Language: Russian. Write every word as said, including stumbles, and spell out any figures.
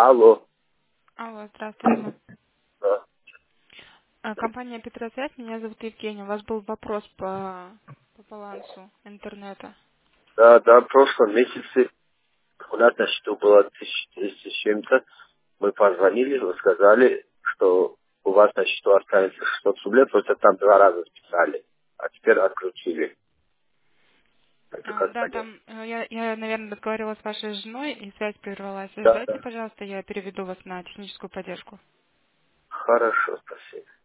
Алло. Алло, здравствуйте. Да, А, Компания Петросвязь, меня зовут Евгения. У вас был вопрос по, по балансу интернета. да, да, в прошлом месяце у нас на счету было тысяча двести с чем-то. Мы позвонили, вы сказали, что у вас на счету останется шестьсот рублей, просто там два раза списали, а теперь открутили. Это А, как да, понять? там э, я, я, наверное, разговаривала с вашей женой, и связь прервалась. Да, Ждайте, да. пожалуйста, я переведу вас на техническую поддержку. Хорошо, спасибо.